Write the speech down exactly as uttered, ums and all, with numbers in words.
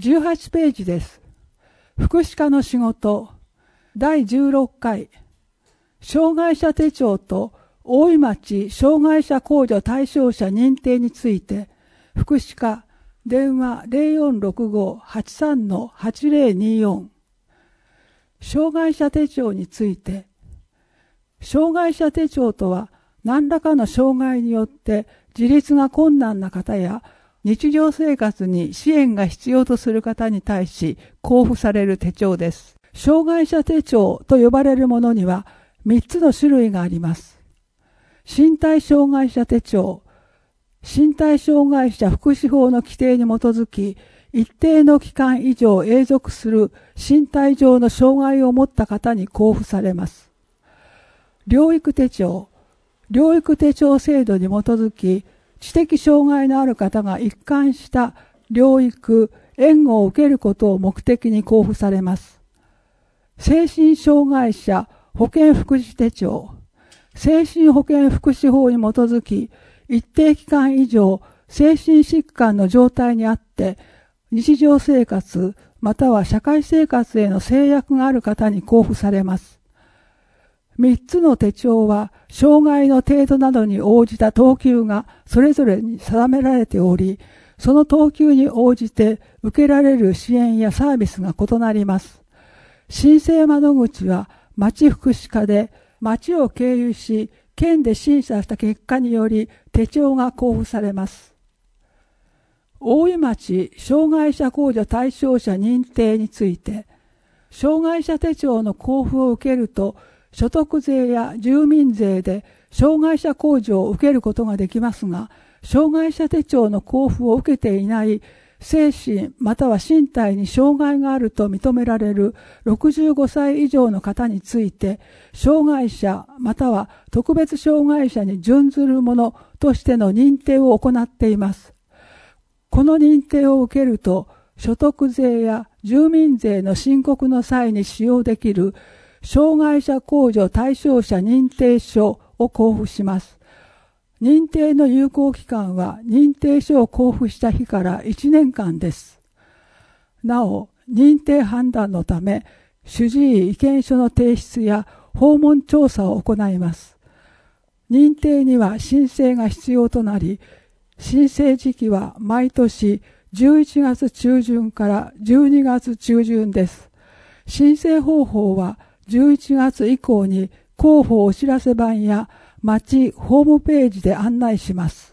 じゅうはちページです。福祉課の仕事だいじゅうろっかい障害者手帳と大井町障害者控除対象者認定について、福祉課電話 ゼロよんろくご はちさん はちゼロによん。障害者手帳について、障害者手帳とは何らかの障害によって自立が困難な方や日常生活に支援が必要とする方に対し交付される手帳です。障害者手帳と呼ばれるものにはみっつの種類があります。身体障害者手帳、身体障害者福祉法の規定に基づき、一定の期間以上永続する身体上の障害を持った方に交付されます。療育手帳、療育手帳制度に基づき、知的障害のある方が一貫した療育、援護を受けることを目的に交付されます。精神障害者保健福祉手帳、精神保健福祉法に基づき、一定期間以上精神疾患の状態にあって日常生活または社会生活への制約がある方に交付されます。みっつの手帳は障害の程度などに応じた等級がそれぞれに定められており、その等級に応じて受けられる支援やサービスが異なります。申請窓口は町福祉課で町を経由し県で審査した結果により手帳が交付されます。大井町障害者控除対象者認定について、障害者手帳の交付を受けると所得税や住民税で障害者控除を受けることができますが、障害者手帳の交付を受けていない精神または身体に障害があると認められるろくじゅうごさい以上の方について、障害者または特別障害者に準ずるものとしての認定を行っています。この認定を受けると、所得税や住民税の申告の際に使用できる障害者控除対象者認定書を交付します。認定の有効期間は認定書を交付した日からいちねんかんです。なお、認定判断のため、主治医意見書の提出や訪問調査を行います。認定には申請が必要となり、申請時期は毎年じゅういちがつちゅうじゅんからじゅうにがつちゅうじゅんです。申請方法はじゅういちがつ以降に広報お知らせ版や町ホームページで案内します。